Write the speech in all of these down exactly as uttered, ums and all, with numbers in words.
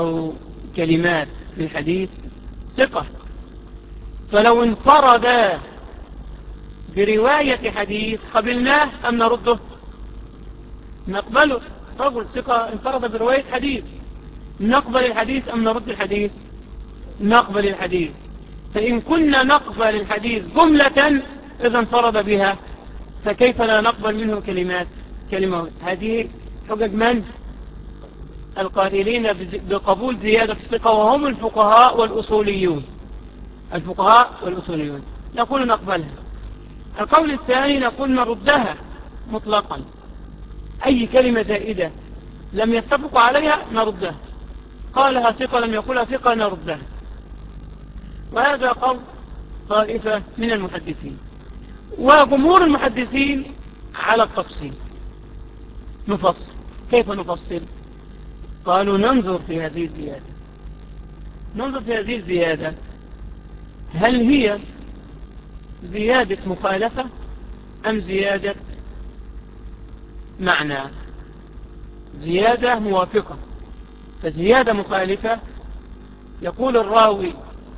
أو كلمات في الحديث ثقة، فلو انفرد برواية حديث قبلناه أم نرده؟ نقبله. رجل ثقة انفرد برواية حديث، نقبل الحديث أم نرد الحديث؟ نقبل الحديث. فإن كنا نقبل الحديث جملة إذا انفرد بها، فكيف لا نقبل منه كلمات كلمة؟ هذه حجج من؟ القائلين بقبول زيادة الثقة، وهم الفقهاء والأصوليون. الفقهاء والأصوليون نقول نقبلها. القول الثاني نقول نردها مطلقا، أي كلمة زائدة لم يتفقوا عليها نردها، قالها ثقة لم يقولها ثقة نردها. وهذا قول طائفة من المحدثين، وجمهور المحدثين على التفصيل. نفصل. كيف نفصل؟ قالوا ننظر في هذه الزيادة، ننظر في هذه الزيادة هل هي زيادة مخالفة أم زيادة معنى؟ زيادة موافقة. فزيادة مخالفة يقول الراوي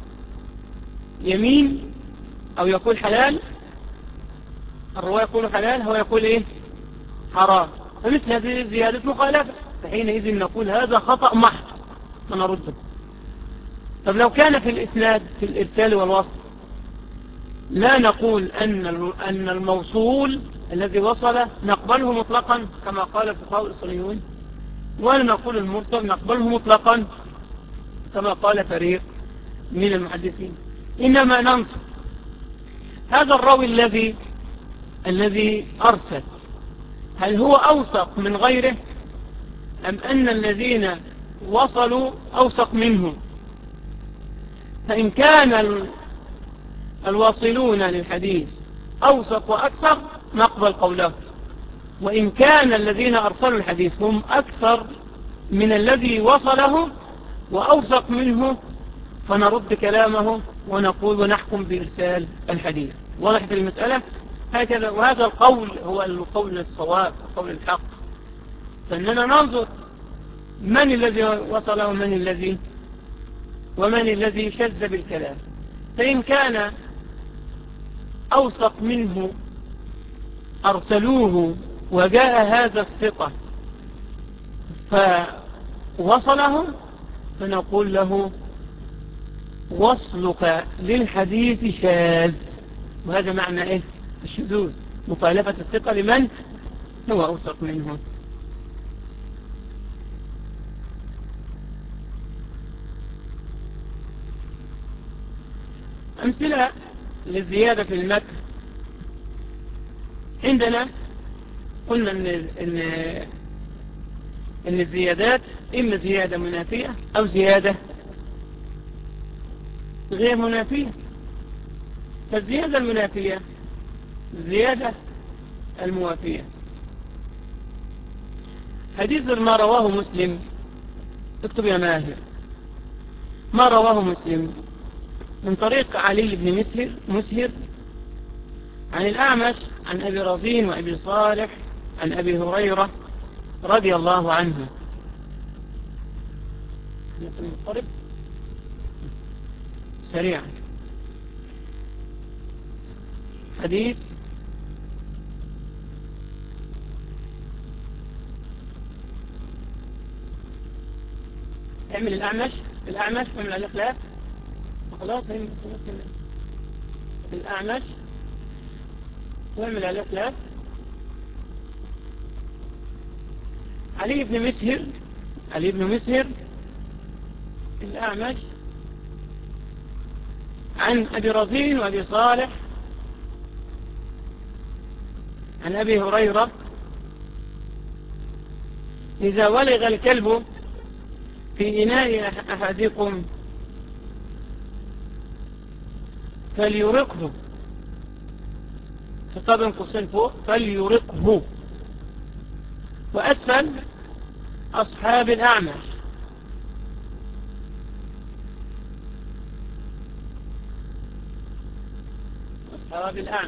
يمين أو يقول حلال، الرواية يقول حلال هو يقول إيه؟ حرام. فمثل هذه الزيادة مخالفة، فحينئذ نقول هذا خطأ محض فنرده. طب لو كان في الإسناد في الإرسال والوصل، لا نقول أن أن الموصول الذي وصل نقبله مطلقا كما قال الفقهاء الأصوليون، ولا نقول المرسل نقبله مطلقا كما قال فريق من المحدثين، إنما ننظر هذا الراوي الذي الذي أرسل هل هو أوثق من غيره أم أن الذين وصلوا أوثق منه. فإن كان الواصلون للحديث أوثق وأكثر نقبل قوله، وإن كان الذين أرسلوا الحديث هم أكثر من الذي وصله وأوثق منه فنرد كلامه ونقول ونحكم بإرسال الحديث. وضحت المسألة هكذا. وهذا القول هو القول الصواب، القول الحق، فإننا ننظر من الذي وصله ومن الذي ومن الذي شذ بالكلام. فإن كان أوثق منه أرسلوه وجاء هذا الثقة فوصله فنقول له وصلك للحديث شاذ. وهذا معنى إيه؟ الشذوذ، مخالفة الثقة لمن هو أوثق منه. أمثلة للزيادة في المتن عندنا قلنا إن, إن, إن الزيادات إما زيادة منافية أو زيادة غير منافية. فالزيادة المنافية الزيادة الموافية. حديث ما رواه مسلم، اكتب يا ماهر، ما رواه مسلم من طريق علي بن مسهر مسهر عن الأعمش عن أبي رزين وأبي صالح عن أبي هريرة رضي الله عنه. نقرب سريعا. حديث اعمل الأعمش الأعمش اعمل على الإخلاف خلاص. هي الأعمش واعمل على الإخلاف. علي بن مسهر علي بن مسهر الأعمش عن أبي رزين وأبي صالح عن أبي هريرة إذا ولغ الكلب في إناء أحدكم فليرقه، خطاب قوسين فوق فليرقه، وأسفل أصحاب الأعمش. أصحاب الأعمش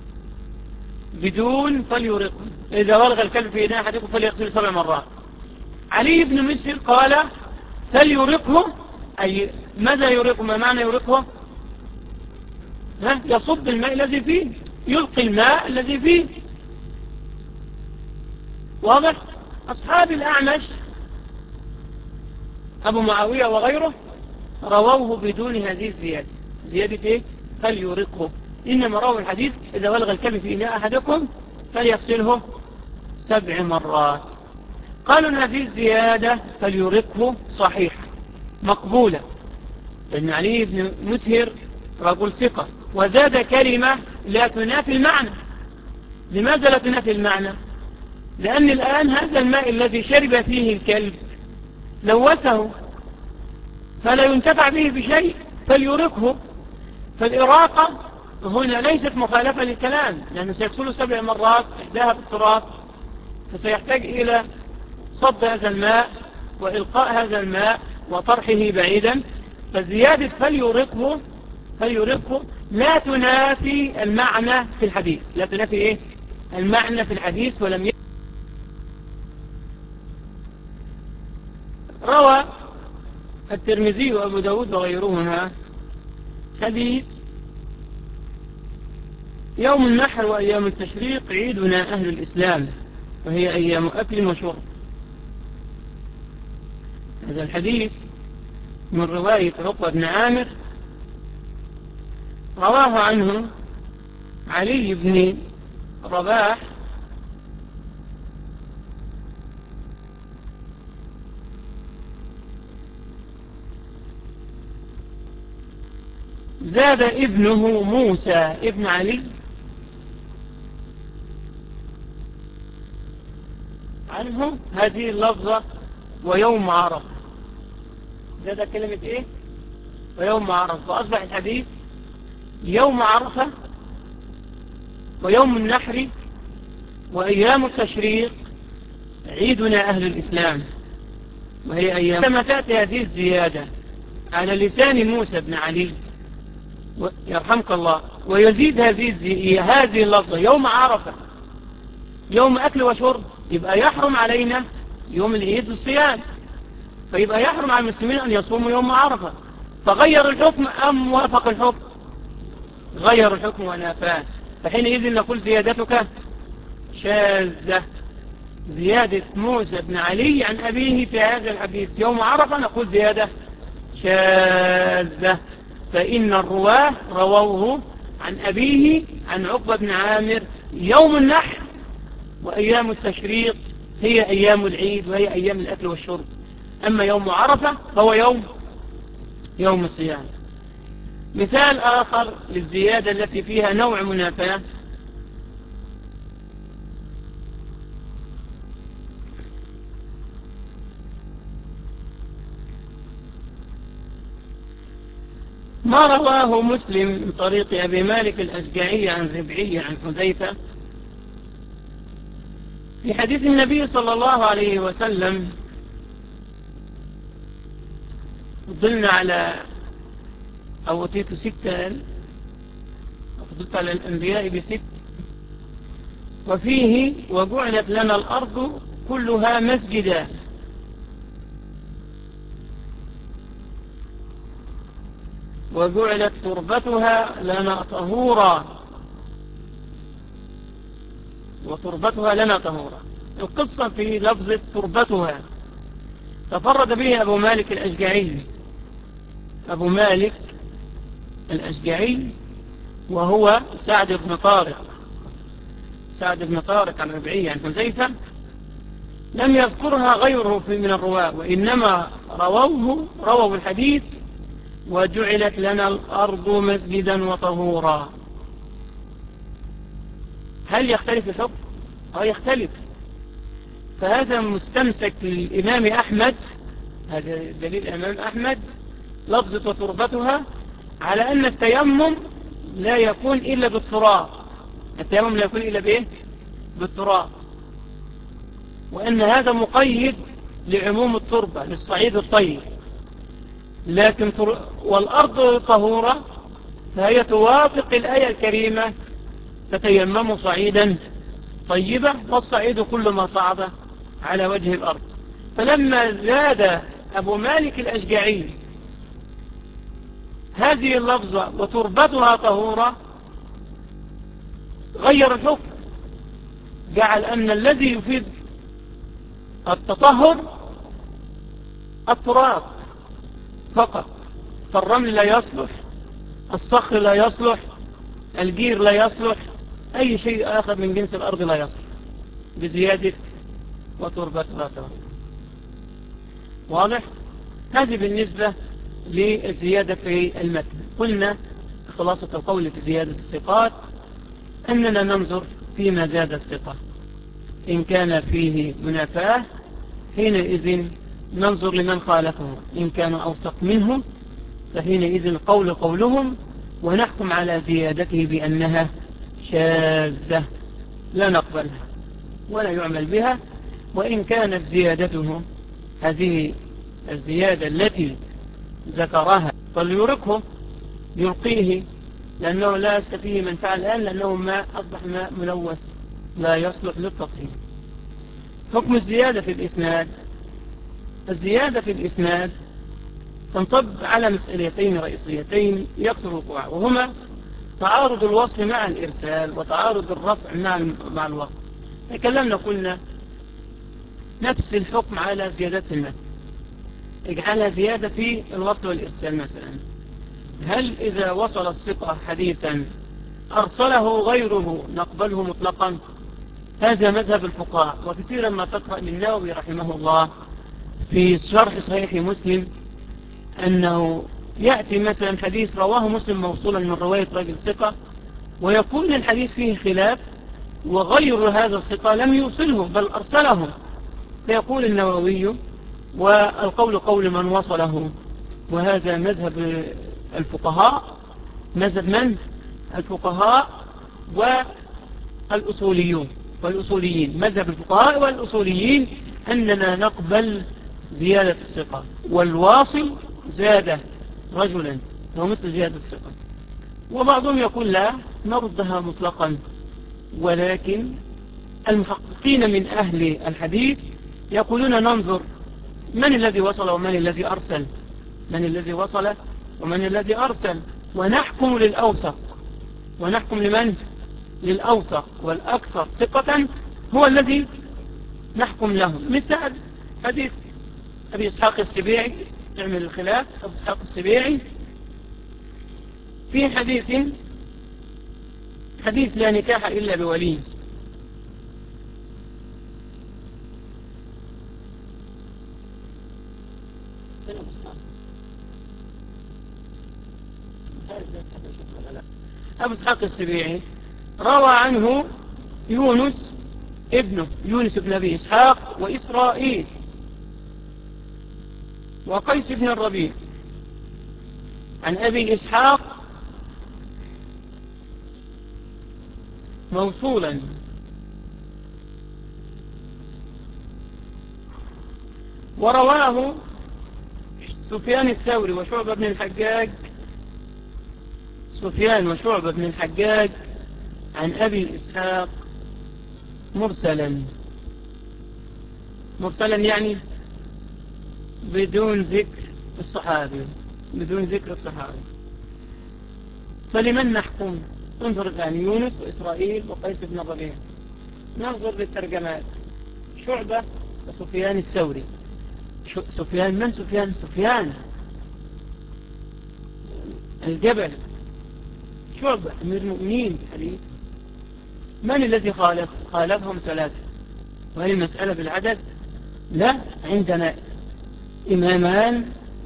بدون فليرقه، إذا ولغ الكلب في إناء أحدكم فليغسل سبع مرات. علي بن مسهر قال فليرقه، أي ماذا يرقه؟ ما معنى يرقه؟ ها؟ يصب الماء الذي فيه، يلقي الماء الذي فيه. واضح؟ أصحاب الأعمش أبو معاوية وغيره رووه بدون هذه الزيادة. زيادة إيه؟ فليرقه. إنما رووا الحديث إذا ولغ الكلب في إناء أحدكم فليغسله سبع مرات. قالوا أن هذه الزيادة فليرقه صحيح مقبولة، لأن علي بن مسهر رجل ثقة، وزاد كلمة لا تنافي المعنى. لماذا لا تنافي المعنى؟ لأن الآن هذا الماء الذي شرب فيه الكلب لوثه فلا ينتفع به بشيء، فليرقه. فالإراقة هنا ليست مخالفة للكلام، لأنه سيغسله سبع مرات إحداها بالتراب، فسيحتاج إلى صب هذا الماء وإلقاء هذا الماء وطرحه بعيدا. فزيادة فليرقه فليرقه لا تنافي المعنى في الحديث، لا تنافي إيه؟ المعنى في الحديث. ولم ي... روى الترمذي وأبو داود وغيرهما حديث يوم النحر وأيام التشريق عيدنا أهل الإسلام، وهي أيام أكل وشرب. هذا الحديث من رواية عقبة بن عامر، رواه عنه علي بن رباح زاد ابنه موسى ابن علي عنه هذه اللفظة ويوم عرفة. زاد كلمة ايه؟ ويوم عرفة، فأصبح الحديث يوم عرفة ويوم النحر وأيام التشريق عيدنا أهل الإسلام، وهي أيام. لما تأتي هذه الزيادة على لسان موسى بن علي يرحمك الله، ويزيد هذه هذه اللفظة يوم عرفة يوم أكل وشرب، يبقى يحرم علينا يوم العيد الصيام، فيبقى يحرم على المسلمين أن يصوموا يوم عرفة. فغير الحكم أم وافق الحكم؟ غير الحكم ونافاه. فحينئذ نقول زيادتك شاذة. زيادة موسى بن علي عن أبيه في هذا الحديث يوم عرفة نقول زيادة شاذة، فإن الرواه رووه عن أبيه عن عقبة بن عامر يوم النحر وأيام التشريق هي أيام العيد وهي أيام الأكل والشرب. أما يوم عرفة فهو يوم يوم الصيام. مثال آخر للزيادة التي فيها نوع منافاة ما رواه مسلم من طريق أبي مالك الأشجعي عن ربعي عن حذيفة في حديث النبي صلى الله عليه وسلم: فضلنا على أو أتيت ستا، فضلت على الأنبياء بست، وفيه وجعلت لنا الأرض كلها مسجدا، وجعلت تربتها لنا طهورا، وتربتها لنا طهورا. القصة في لفظة تربتها تفرد به أبو مالك الأشجعي. أبو مالك الأشجعي وهو سعد بن طارق سعد بن طارق عن ربعي عن حذيفة، لم يذكرها غيره في من الرواة، وإنما رووه رووا الحديث وجعلت لنا الأرض مسجدا وطهورا. هل يختلف الحكم؟ أو يختلف. فهذا مستمسك للإمام أحمد، هذا دليل الإمام أحمد لفظة وتربتها على أن التيمم لا يكون إلا بالتراب. التيمم لا يكون إلا بإيه؟ بالتراب، وأن هذا مقيد لعموم التربة للصعيد الطيب. لكن تر... والأرض طهورة فهي توافق الآية الكريمة: فتيمموا صعيدا طيبة، والصعيد كل ما صعد على وجه الأرض. فلما زاد أبو مالك الأشجعي هذه اللفظة وتربتها طهورة غير الحكم، جعل أن الذي يفيد التطهر التراب فقط، فالرمل لا يصلح، الصخر لا يصلح، الجير لا يصلح، أي شيء آخر من جنس الأرض لا يصلح بزيادة وتربتها طهورة. واضح؟ هذه بالنسبة للزيادة في المتن. قلنا خلاصة القول في زيادة الثقات أننا ننظر فيما زاد الثقة، إن كان فيه منافاة حينئذ ننظر لمن خالفه، إن كانوا أوثق منهم فحينئذ قول قولهم ونحكم على زيادته بأنها شاذة لا نقبلها ولا يعمل بها. وإن كانت زيادته هذه الزيادة التي ذكرها فليركه يلقيه، لأنه لا فيه منفعة الآن، لأنه ما أصبح ماء ملوث لا يصلح للتطهير. حكم الزيادة في الإسناد. الزيادة في الإسناد تنصب على مسألتين رئيسيتين يكثر الوقوع، وهما تعارض الوصف مع الإرسال وتعارض الرفع مع مع الوقف. تكلمنا قلنا نفس الحكم على زيادة المتن، اجعلها زيادة في الوصل والإرسال. مثلا هل إذا وصل الثقة حديثا أرسله غيره نقبله مطلقا؟ هذا مذهب الفقهاء. وكثيرا ما تقرأ للنووي رحمه الله في شرح صحيح مسلم أنه يأتي مثلا حديث رواه مسلم موصولا من رواية رجل ثقة ويكون الحديث فيه خلاف وغير هذا الثقة لم يوصله بل أرسله، فيقول النووي والقول قول من وصله. وهذا مذهب الفقهاء، مذهب من؟ الفقهاء والأصوليون والأصوليين. مذهب الفقهاء والأصوليين أننا نقبل زيادة الثقة، والواصل زاد رجلا هو مثل زيادة الثقة. وبعضهم يقول لا نردها مطلقا، ولكن المحققين من أهل الحديث يقولون ننظر من الذي وصل ومن الذي أرسل، من الذي وصل ومن الذي أرسل، ونحكم للأوثق. ونحكم لمن؟ للأوثق، والأكثر ثقة هو الذي نحكم له. مثال حديث أبي إسحاق السبيعي، نعمل الخلاف، أبي إسحاق السبيعي في حديث حديث لا نكاح إلا بولي، أبو إسحاق السبيعي روى عنه يونس ابنه يونس بن أبي إسحاق وإسرائيل وقيس بن الربيع عن أبي إسحاق موصولا ورواه سفيان الثوري وشعبة بن الحجاج سفيان وشعبة بن الحجاج عن أبي إسحاق مرسلا. مرسلا يعني بدون ذكر الصحابي، بدون ذكر الصحابي. فلمن نحكم؟ انظر الآن يونس وإسرائيل وقيس بن الربيع، ننظر للترجمات. شعبة وسفيان الثوري. سفيان من؟ سفيان سفيان الجبل. شعبة أمير المؤمنين حديث. من الذي خالف؟ خالفهم ثلاثة. وهي المسألة بالعدد؟ لا، عندنا إمامان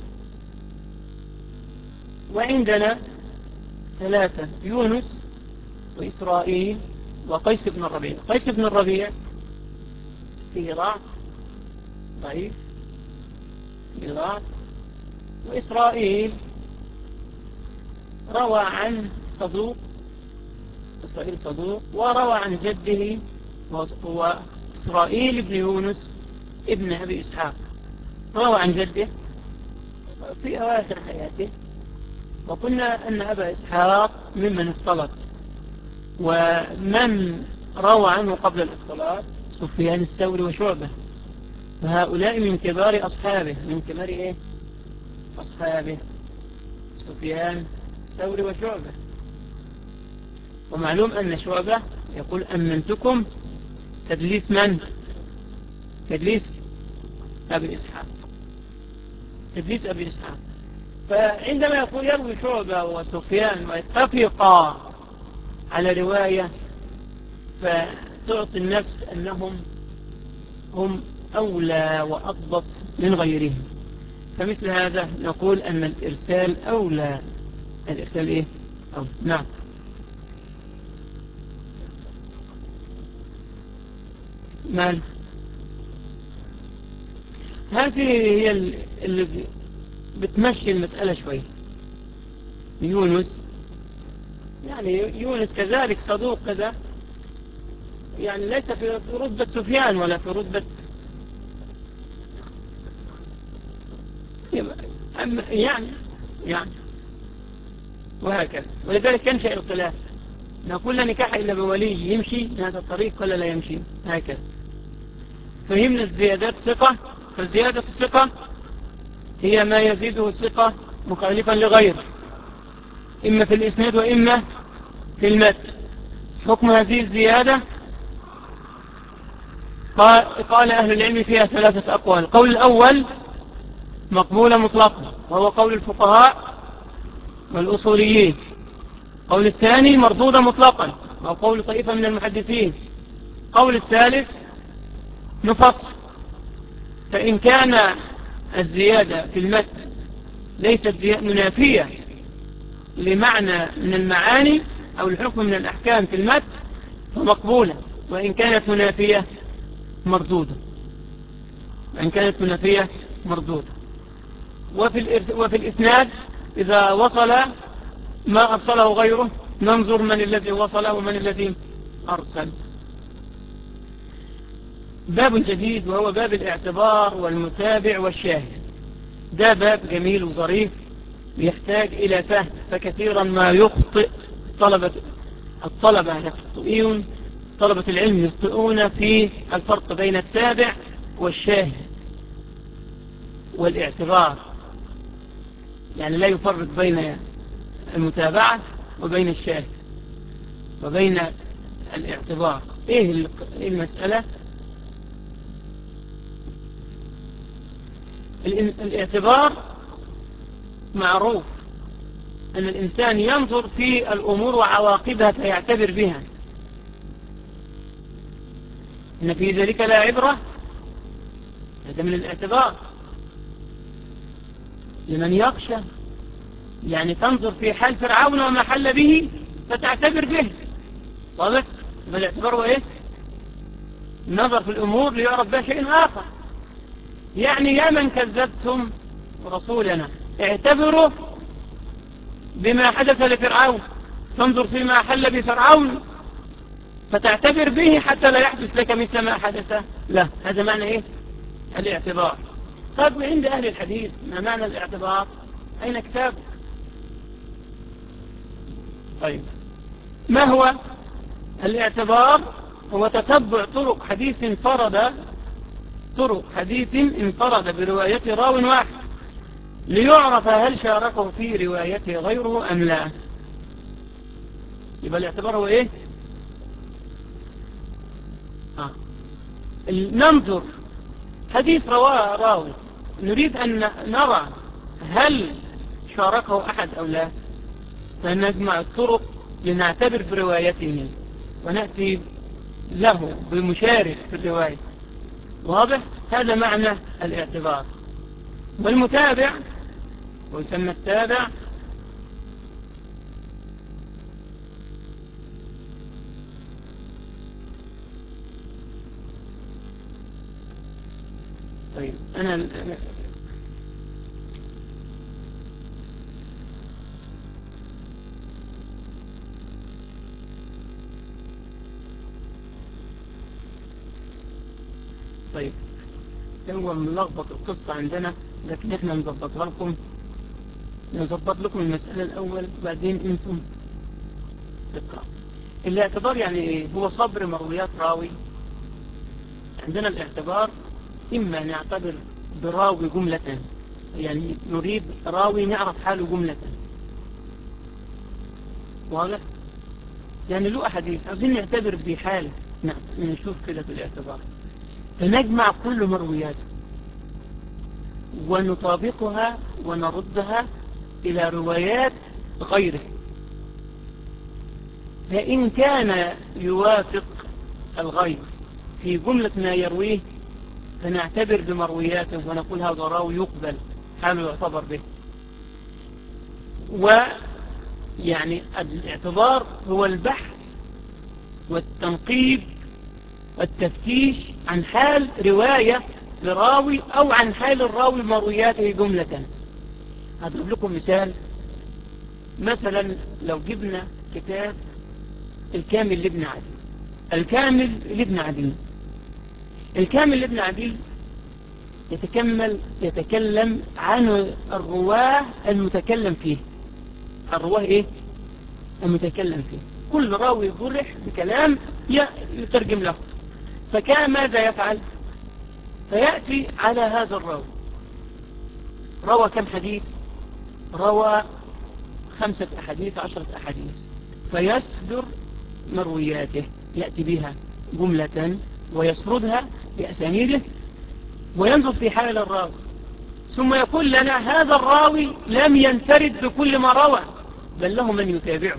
وعندنا ثلاثة، يونس وإسرائيل وقيس بن الربيع. قيس بن الربيع فيه ضعف ضعيف بضعف، وإسرائيل روى عن صدوق، إسرائيل صدوق، وروى عن جده هو إسرائيل بن يونس ابن أبي إسحاق، روى عن جده في أواخر حياته. وقلنا أن أبا إسحاق ممن اختلط، ومن روى عنه قبل الاختلاط سفيان الثوري وشعبة، فهؤلاء من كبار أصحابه، من كبار إيه أصحابه، سفيان ثوري وشعبة. ومعلوم أن شعبة يقول أمنتكم تدليس من؟ تدليس أبي إسحاق، تدليس أبي إسحاق. فعندما يقول يروي شعبة وسفيان ويتفقا على رواية، فتعطي النفس أنهم هم أولى وأضبط من غيرهم. فمثل هذا نقول أن الإرسال أولى. الإرسال إيه؟ أولى. نعم. مال هذه هي اللي بتمشي المسألة شوي. يونس يعني يونس كذلك صدوق كذا، يعني ليس في رتبة سفيان ولا في رتبة يعني يعني وهكذا. ولذلك ينشأ الخلاف، نقول لا نكاح إلا بولي، يمشي هذا الطريق ولا لا يمشي، هكذا. فهمنا الزيادات ثقة. فالزيادة الثقة هي ما يزيده الثقة مخالفا لغيره، إما في الإسناد وإما في المتن. حكم هذه الزيادة قال أهل العلم فيها ثلاثة أقوال. القول الأول مقبولة مطلقا، وهو قول الفقهاء والأصوليين. قول الثاني مردودة مطلقا، وهو قول طائفة من المحدثين. قول الثالث نفصل، فإن كان الزيادة في المتن ليست منافية لمعنى من المعاني أو الحكم من الأحكام في المتن فمقبولة، وإن كانت منافية مردودة، وإن كانت منافية مردودة. وفي, وفي الإسناد إذا وصل ما أرسله غيره ننظر من الذي وصله ومن الذي أرسل. باب جديد وهو باب الاعتبار والمتابع والشاهد. ده باب جميل وظريف يحتاج إلى فهم، فكثيرا ما يخطئ طلبة الطلبة يخطئون طلبة العلم يخطئون في الفرق بين التابع والشاهد والاعتبار، يعني لا يفرق بين المتابعة وبين الشاهد وبين الاعتبار. ايه المسألة؟ الاعتبار معروف أن الإنسان ينظر في الأمور وعواقبها فيعتبر بها. إن في ذلك لا عبرة، هذا من الاعتبار لمن يخشى، يعني تنظر في حال فرعون وما حل به فتعتبر به. واضح؟ الاعتبار هو إيه؟ النظر في الأمور ليعرف بها شيء آخر. يعني يا من كذبتم رسولنا اعتبروا بما حدث لفرعون، تنظر فيما حل بفرعون فتعتبر به حتى لا يحدث لك مثل ما حدث له. هذا معنى ايه؟ الاعتبار. طيب عند اهل الحديث ما معنى الاعتبار؟ اين كتاب؟ طيب ما هو الاعتبار؟ هو تتبع طرق حديث انفرد طرق حديث انفرد برواية راو واحد ليعرف هل شاركه في روايته غيره أم لا. يبقى الاعتبار هو ايه؟ آه. ننظر حديث رواه راوي، نريد أن نرى هل شاركه أحد أو لا، فنجمع الطرق لنعتبر بروايته ونأتي له بمشارك في الرواية. واضح؟ هذا معنى الاعتبار. والمتابع ويسمى التابع طيب أنا طيب هو ملخبط القصة عندنا، لكن احنا نظبطها لكم، نظبط لكم المسألة الأول بعدين انتم تقرأ. الاعتبار يعني هو صبر مرويات راوي. عندنا الاعتبار إما نعتبر براوي جملة، يعني نريد راوي نعرف حاله جملة، واضح؟ يعني له أحاديث عاوزين نعتبر بحاله، نعم نشوف كده في الاعتبار، فنجمع كل مروياته ونطابقها ونردها إلى روايات غيره، فإن كان يوافق الغير في جملة ما يرويه فنعتبر بمروياته ونقول هذا راوي يقبل حاله يعتبر به. ويعني الاعتبار هو البحث والتنقيب والتفتيش عن حال رواية لراوي أو عن حال الراوي مروياته جملة. هضرب لكم مثال، مثلا لو جبنا كتاب الكامل لابن عدي، الكامل لابن عدي الكامل لابن عدي يتكمل يتكلم عن الرواه المتكلم فيه، الرواه ايه المتكلم فيه، كل راوي ضرح بكلام يترجم له، فكان ماذا يفعل؟ فيأتي على هذا الراوي، روى كم حديث؟ روى خمسة أحاديث عشرة أحاديث، فيصدر مروياته، يأتي بها جملة ويسردها بأسانيده وينظر في حال الراوي، ثم يقول لنا هذا الراوي لم ينفرد بكل ما روى بل له من يتابعه،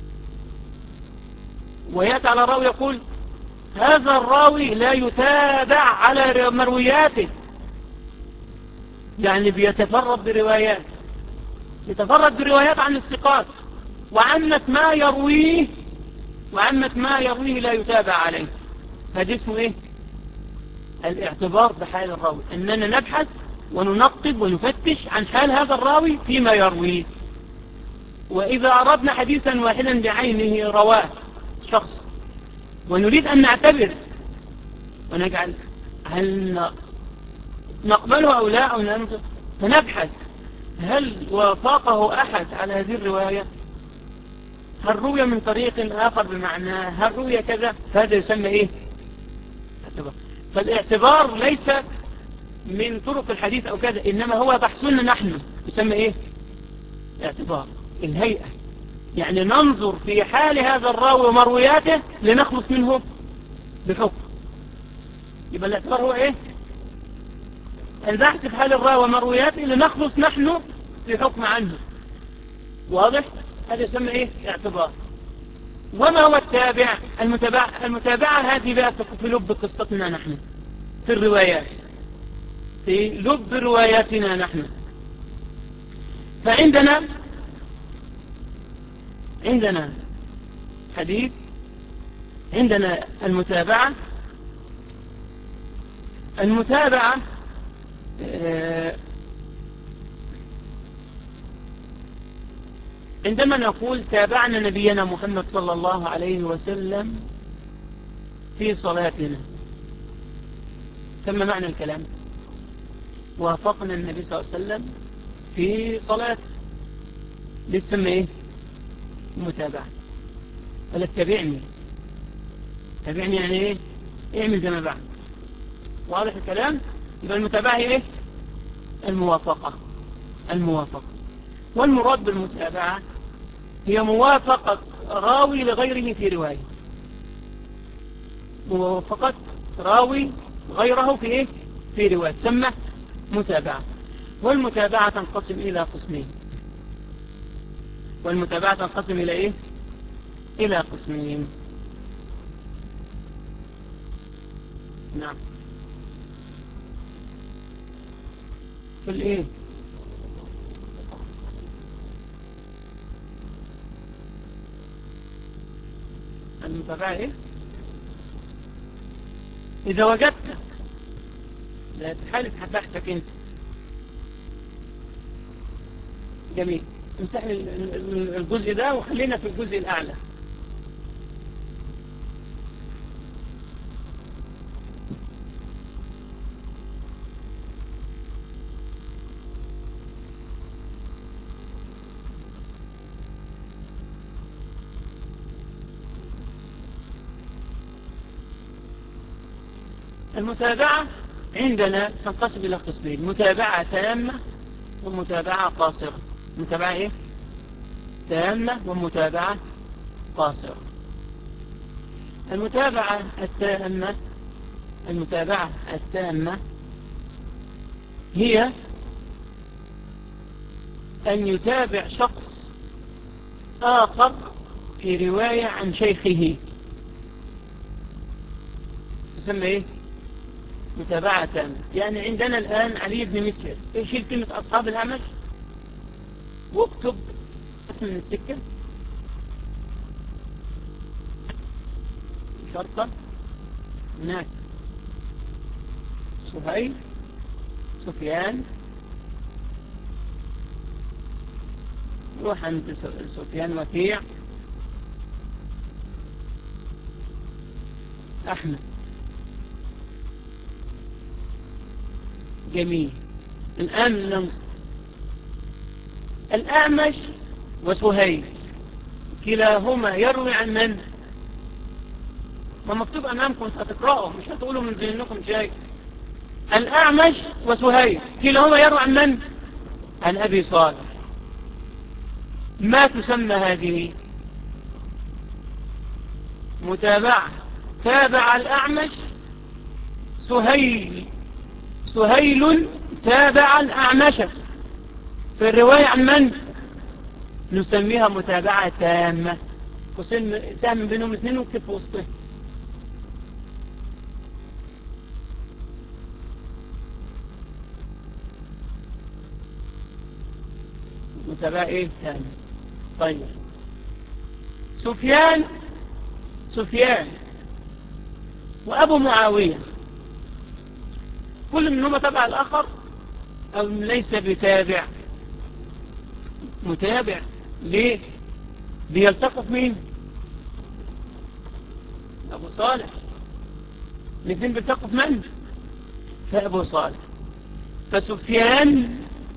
ويأتي على الراوي يقول هذا الراوي لا يتابع على مروياته، يعني بيتفرد بروايات، يتفرد بروايات عن الثقات، وعامة ما يرويه وعامة ما يرويه لا يتابع عليه. هذا اسمه ايه؟ الاعتبار بحال الراوي، اننا نبحث وننقب ونفتش عن حال هذا الراوي فيما يرويه. واذا اردنا حديثا واحدا بعينه رواه شخص ونريد ان نعتبر ونجعل هل نقبله او لا او لا، فنبحث هل وافقه احد على هذه الرواية، هل روي من طريق آخر بمعناه، هل روي كذا، فهذا يسمى إيه؟ اعتبار. فالاعتبار ليس من طرق الحديث أو كذا، إنما هو بحثنا نحن، يسمى إيه؟ اعتبار الهيئة، يعني ننظر في حال هذا الراوي ومروياته لنخلص منه بحكم. يبقى الاعتبار هو إيه؟ البحث في حال الراوي ومروياته لنخلص نحن بحكم عنه، واضح؟ هذا يسمى ايه؟ اعتبار. وما هو التابع؟ المتابعة, المتابعة هذه بقى في لب قصتنا نحن، في الروايات، في لب رواياتنا نحن. فعندنا عندنا حديث، عندنا المتابعة المتابعة آه عندما نقول تابعنا نبينا محمد صلى الله عليه وسلم في صلاتنا، ثم معنى الكلام وافقنا النبي صلى الله عليه وسلم في صلاته، بيسمى ايه؟ متابعة. ولا تتابعني، تابعني يعني ايه؟ اعمل زي ما بعد. واضح الكلام؟ يبقى المتابعة هي ايه؟ الموافقة. الموافقة والمراد بالمتابعة هي موافقة راوي لغيره في رواية، موافقة راوي غيره في ايه؟ في رواية تسمى متابعة. والمتابعة تنقسم إلى قسمين، والمتابعة تنقسم إلى ايه؟ إلى قسمين. نعم. في الايه؟ المتابعة ايه؟ إذا وجدت، لا تحالف بحثك انت. جميل، امسح الجزء ده وخلينا في الجزء الأعلى. المتابعة عندنا تنقسم إلى قسمين: متابعة تامة ومتابعة قاصرة. متابعة إيه؟ تامة ومتابعة قاصرة. المتابعة التامة المتابعة التامة هي أن يتابع شخص آخر في رواية عن شيخه، تسمى إيه؟ متابعة تامة. يعني عندنا الآن علي بن مسير، يشيل كلمة أصحاب الأعمش واكتب اسم من السكة شرطة هناك: سهيل، سفيان، روح عند سفيان وكيع، أحمد. جميل. الآن ننظر الأعمش وسهيل كلاهما يروي عن من؟ ما مكتوب أمامكم هتقرأه، مش هتقولوا من ذهنكم شيء. الأعمش وسهيل كلاهما يروي عن من؟ عن أبي صالح. ما تسمى هذه؟ متابعة. تابع الأعمش سهيل سهيل تابع الأعمش في الرواية عن من؟ نسميها متابعة تامة. وسهم بينهم الاثنين وكتب وسطه. متابعة ايه تامة. طيب سفيان سفيان وأبو معاوية كل منهما تبع الآخر أو ليس بتابع؟ متابع. ليه؟ بيلتقط مين؟ أبو صالح. الاثنين بيلتقط من؟ فأبو صالح. فسفيان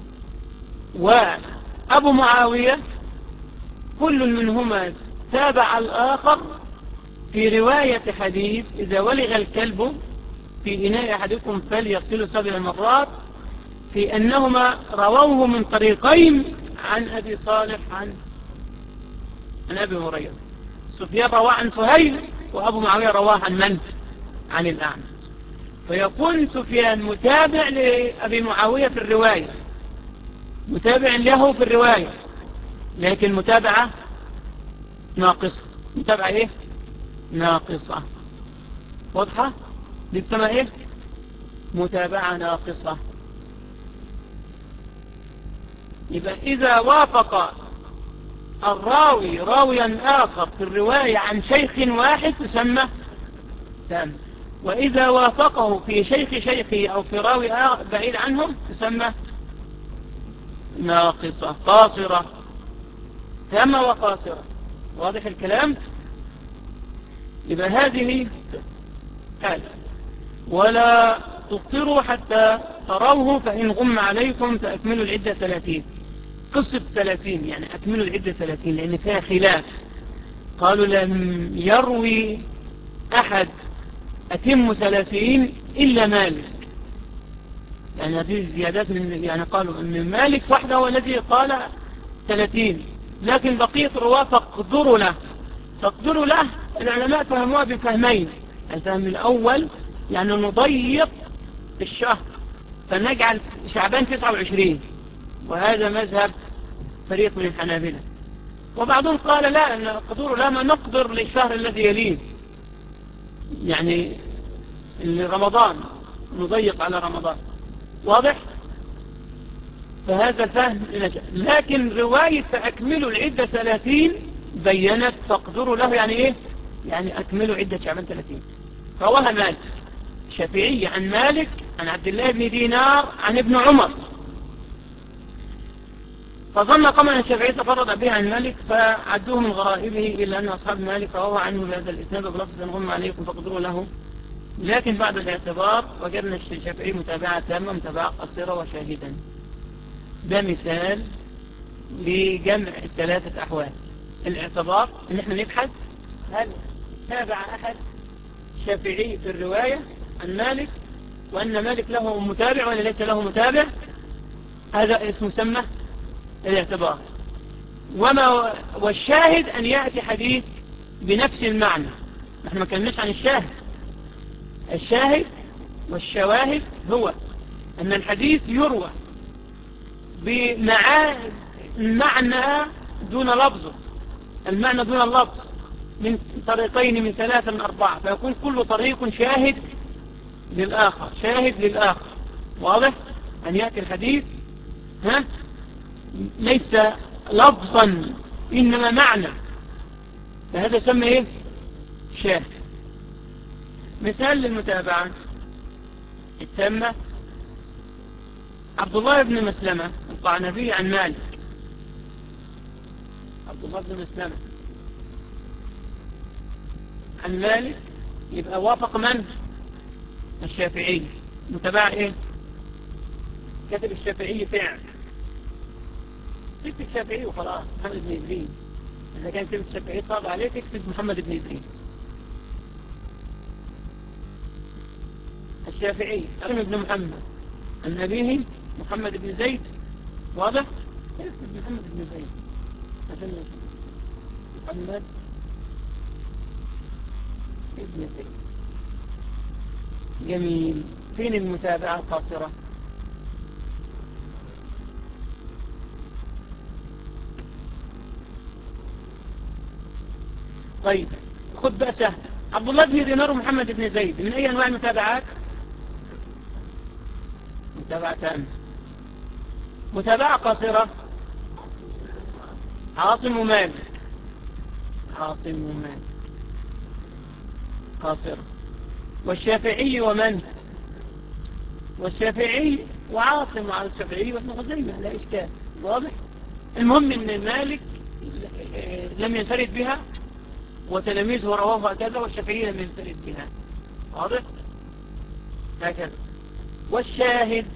وأبو معاوية كل منهما تابع الآخر في رواية حديث: إذا ولغ الكلب في إناء أحدكم فليغسله سبع مرات، في أنهما رووه من طريقين عن أبي صالح عن عن أبي هريرة. سفيان رواه عن سهيل وأبو معاوية رواه عن من؟ عن الأعمش. فيكون سفيان متابع لأبي معاوية في الرواية، متابع له في الرواية، لكن متابعة ناقصة. متابعة إيه؟ ناقصة. واضحة؟ دي تسمى إيه؟ متابعة ناقصة. يبقى إذا وافق الراوي راويا آخر في الرواية عن شيخ واحد تسمى تام، وإذا وافقه في شيخ شيخه أو في راوي بعيد عنهم تسمى ناقصة قاصرة. تامة وقاصرة. واضح الكلام؟ يبقى هذه حالة. ولا تفطروا حتى تروه فإن غم عليكم فأكملوا العدة ثلاثين. قصة ثلاثين يعني أكملوا العدة ثلاثين لأن فيها خلاف. قالوا لم يروي أحد أتم ثلاثين إلا مالك، يعني هذه الزيادات من يعني قالوا أن مالك وحده هو الذي قال ثلاثين، لكن بقية الرواة فاقدروا له. فاقدروا له العلماء فهموها بفهمين: الفهم الأول يعني نضيق الشهر فنجعل شعبان تسعة وعشرين، وهذا مذهب فريق من الحنابلة. وبعضهم قال لا، أن قدروا لا ما نقدر للشهر الذي يليه، يعني رمضان نضيق على رمضان. واضح؟ فهذا الفهم نجح. لكن رواية فأكملوا العدة ثلاثين بيّنت تقدروا له يعني إيه؟ يعني أكملوا عدة شعبان ثلاثين. رواها مالك شافعي عن مالك عن عبد الله بن دينار عن ابن عمر، فظن قوم أن الشافعي تفرد به عن مالك فعدوه من غرائبه، إلا أن أصحاب مالك رواه عنه بهذا الإسناد بلفظ أن غم عليكم فقدروا له. لكن بعد الاعتبار وجدنا الشافعي متابعة تامة متابعة قصيرة وشاهدا. ده مثال لجمع الثلاثة أحوال. الاعتبار ان احنا نبحث هل تابع أحد شافعي في الرواية عن مالك وأن مالك له متابع ولا ليس له متابع، هذا اسمه مسمى الاعتبار. وما والشاهد أن يأتي حديث بنفس المعنى. نحن ما كناش عن الشاهد. الشاهد والشواهد هو أن الحديث يروى بمعنى دون لفظه، المعنى دون اللفظ، من طريقين من ثلاثة من أربعة، فيكون كل طريق شاهد للآخر، شاهد للآخر. واضح؟ أن يأتي الحديث ها ليس لفظا إنما معنى، فهذا يسمى إيه؟ شاهد. مثال للمتابعة التامة: عبد الله بن مسلمة القعنبي عن مالك. عبد الله بن مسلمة عن مالك، يبقى وافق من؟ الشافعي. متابعة ايه؟ كتب الشافعي فعل، تكتب الشافعي وخلاص محمد بن إدريس. إذا كان كتب الشافعي صعب عليك تكتب محمد بن إدريس. الشافعي أرم بن محمد، النبيه محمد بن زيد. واضح؟ يكتب محمد بن زيد عشان محمد ابن زيد. جميل. فين المتابعة القاصرة؟ طيب خد بقى سهل. عبد الله بن دينار ومحمد بن زيد من أي أنواع المتابعات؟ متابعة تامة. متابعة قاصرة: عاصم ومالك. عاصم ومالك قاصرة. والشافعي ومن؟ والشافعي وعاصم على الشافعي وابن خزيمة، لا إشكال. واضح؟ المهم أن مالك لم ينفرد بها وتلاميذه رواه هكذا، والشافعي لم ينفرد بها. واضح؟ هكذا. والشاهد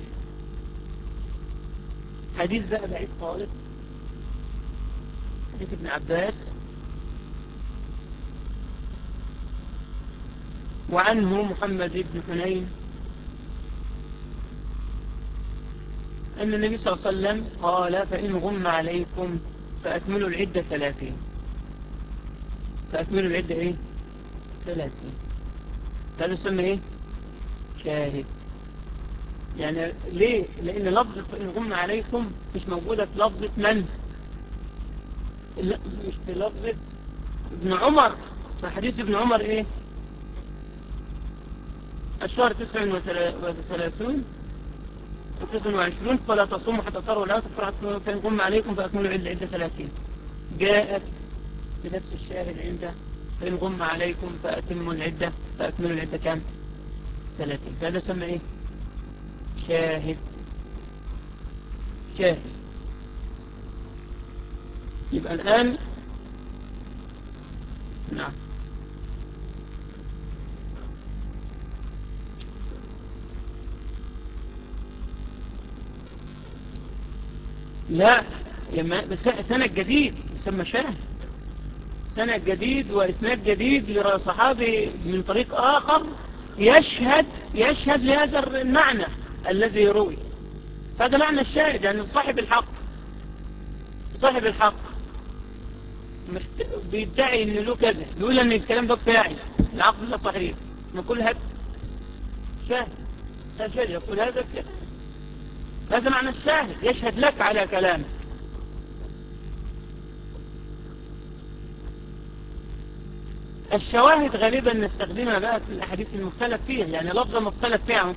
حديث بقى بعيد خالص، حديث ابن عباس وعنه محمد بن حنين أن النبي صلى الله عليه وسلم قال: فإن غم عليكم فأكملوا العدة ثلاثين. فأكملوا العدة إيه؟ ثلاثين. هذا يسمى إيه؟ شاهد. يعني ليه؟ لأن لفظة فإن غم عليكم مش موجودة في لفظة من؟ لا، مش في لفظة ابن عمر. فحديث ابن عمر إيه؟ الشهر تسع وثلاثون وتسع وعشرون فلا تصوموا حتى تروا لا تفرحوا، فإن غم عليكم فأكملوا العدة ثلاثين. جاءت بنفس الشاهد عنده: فإن غم عليكم فأتموا العدة فأكملوا العدة كام؟ ثلاثين. هذا يسمى إيه؟ شاهد. شاهد. يبقى الآن نعم لا بس سند جديد يسمى شاهد. سند جديد وإسناد جديد لصحابي من طريق آخر يشهد يشهد لهذا المعنى الذي يروي. هذا معنى الشاهد، يعني صاحب الحق صاحب الحق بيدعي ان له كذا، يقول ان الكلام ده بتاعي، العقل ده صحيح، نقول هذا شاهد. شاهد يقول هذا كذا، هذا معنى الشاهد، يشهد لك على كلامه. الشواهد غالبا نستخدمها بقى في الأحاديث المختلف فيها، يعني لفظة مختلف فيها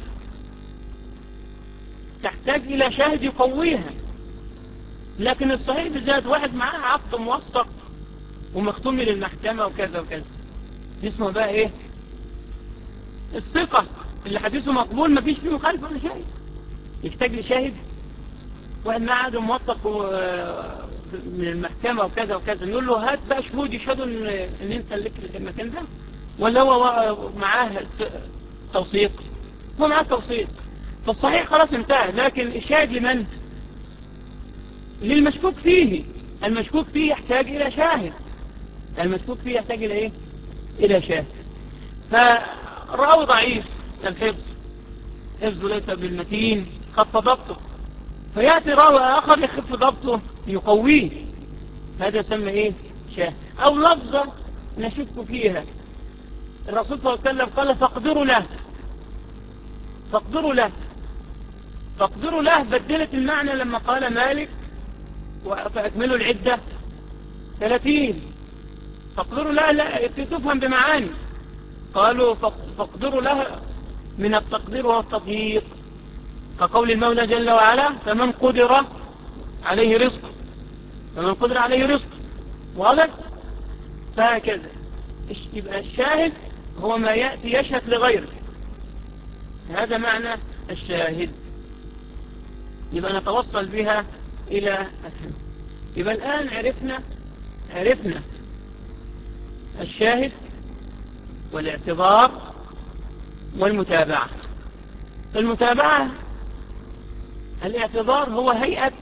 تحتاج إلى شاهد يقويها. لكن الصحيح بالذات واحد معاه عقد موثق ومختوم للمحكمة وكذا وكذا، اسمه بقى ايه؟ الثقة اللي حديثه مقبول، ما فيش فيه مخالف ولا شيء، يحتاج لشاهد. واحد معاه عقد موثق من المحكمة وكذا وكذا، نقول له هات بقى شهود يشهدوا ان, إن انت لك المكان ده، ولا هو معاه توثيق؟ هو معاه توثيق، فالصحيح خلاص انتهى. لكن الشاهد لمن؟ للمشكوك فيه. المشكوك فيه يحتاج إلى شاهد، المشكوك فيه يحتاج إلى إيه؟ إلى شاهد. فرأوا ضعيف الحفظ، حفظه ليس بالمتين، خف ضبطه، فيأتي راوي آخر يخف ضبطه يقويه، هذا يسمى إيه؟ شاهد. أو لفظة نشك فيها، الرسول صلى الله عليه وسلم قال فاقدروا له، فاقدروا له، فاقدروا له بدلت المعنى لما قال مالك فأكملوا العدة ثلاثين، فاقدروا له لا تفهم بمعاني، قالوا فاقدروا له من التقدير والتضييق، كقول المولى جل وعلا فمن قدر عليه رزق، فمن قدر عليه رزق، واضح؟ فهكذا يبقى الشاهد هو ما يأتي يشهد لغيره، هذا معنى الشاهد، يبقى نتوصل بها إلى الحمد. يبقى الآن عرفنا عرفنا الشاهد والاعتبار والمتابعة. المتابعة الاعتبار هو هيئة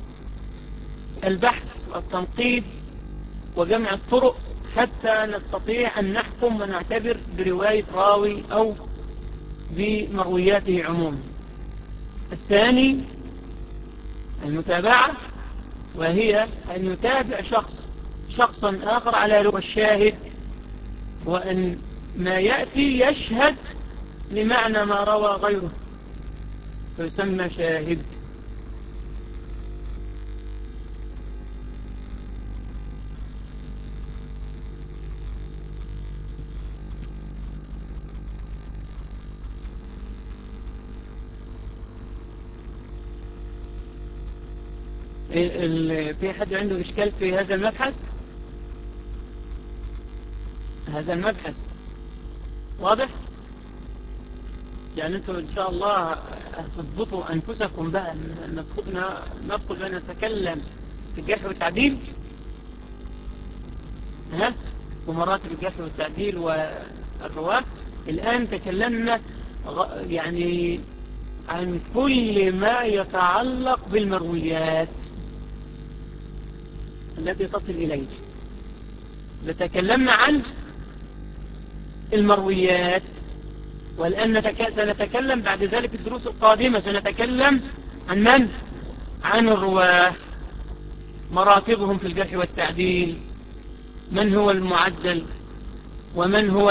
البحث والتنقيب وجمع الطرق حتى نستطيع أن نحكم ونعتبر برواية راوي أو بمروياته عموما. الثاني المتابعة، وهي أن يتابع شخص شخصا آخر على لغة الشاهد، وأن ما يأتي يشهد لمعنى ما روى غيره فيسمى شاهد. في حد عنده إشكال في هذا المبحث؟ هذا المبحث واضح؟ يعني أنتم إن شاء الله هتضبطوا أنفسكم بقى ندخل أن نتكلم في الجرح والتعديل، ها؟ ومراتب الجرح والتعديل والرواة. الآن تكلمنا يعني عن كل ما يتعلق بالمرويات التي تصل إليه. نتكلمنا عن المرويات، والآن سنتكلم بعد ذلك في الدروس القادمة سنتكلم عن من؟ عن الرواة، مراتبهم في الجرح والتعديل، من هو المعدل ومن هو